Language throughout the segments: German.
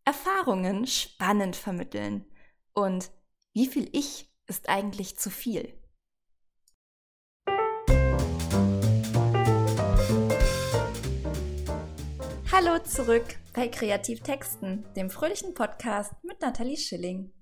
Erfahrungen spannend vermitteln und wie viel Ich ist eigentlich zu viel? Hallo zurück bei Kreativtexten, dem fröhlichen Podcast mit Nathalie Schilling.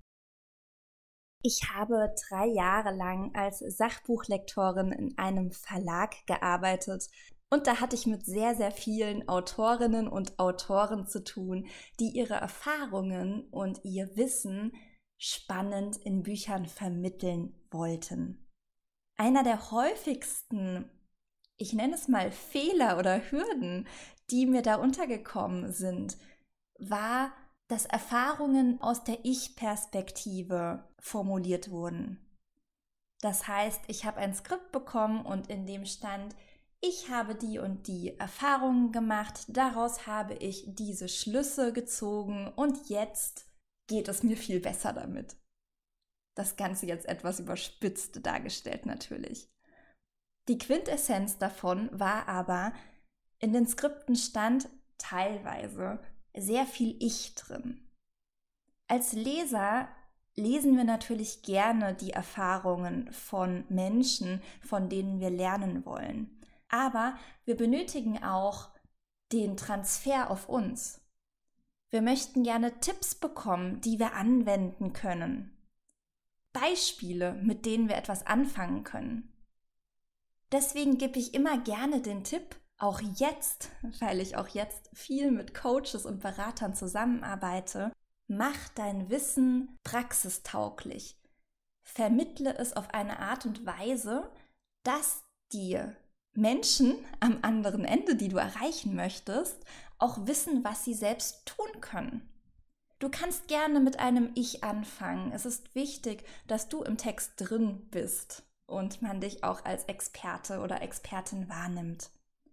Ich habe 3 Jahre lang als Sachbuchlektorin in einem Verlag gearbeitet und da hatte ich mit sehr, sehr vielen Autorinnen und Autoren zu tun, die ihre Erfahrungen und ihr Wissen spannend in Büchern vermitteln wollten. Einer der häufigsten, ich nenne es mal Fehler oder Hürden, die mir da untergekommen sind, war, dass Erfahrungen aus der Ich-Perspektive formuliert wurden. Das heißt, ich habe ein Skript bekommen und in dem stand, ich habe die und die Erfahrungen gemacht, daraus habe ich diese Schlüsse gezogen und jetzt geht es mir viel besser damit. Das Ganze jetzt etwas überspitzt dargestellt natürlich. Die Quintessenz davon war aber, in den Skripten stand teilweise sehr viel Ich drin. Als Leser lesen wir natürlich gerne die Erfahrungen von Menschen, von denen wir lernen wollen. Aber wir benötigen auch den Transfer auf uns. Wir möchten gerne Tipps bekommen, die wir anwenden können. Beispiele, mit denen wir etwas anfangen können. Deswegen gebe ich immer gerne den Tipp, auch jetzt, weil ich auch jetzt viel mit Coaches und Beratern zusammenarbeite, mach dein Wissen praxistauglich. Vermittle es auf eine Art und Weise, dass dir Menschen am anderen Ende, die du erreichen möchtest, auch wissen, was sie selbst tun können. Du kannst gerne mit einem Ich anfangen. Es ist wichtig, dass du im Text drin bist und man dich auch als Experte oder Expertin wahrnimmt.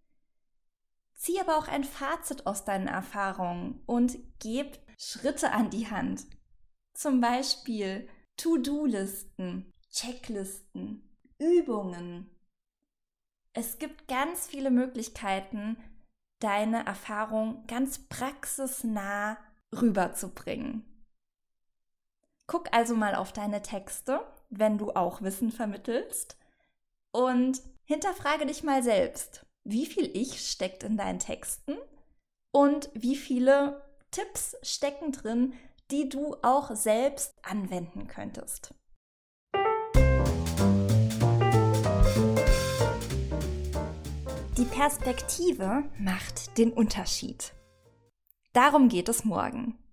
Zieh aber auch ein Fazit aus deinen Erfahrungen und gib Schritte an die Hand. Zum Beispiel To-Do-Listen, Checklisten, Übungen. Es gibt ganz viele Möglichkeiten, deine Erfahrung ganz praxisnah rüberzubringen. Guck also mal auf deine Texte, wenn du auch Wissen vermittelst, und hinterfrage dich mal selbst. Wie viel Ich steckt in deinen Texten und wie viele Tipps stecken drin, die du auch selbst anwenden könntest. Die Perspektive macht den Unterschied. Darum geht es morgen.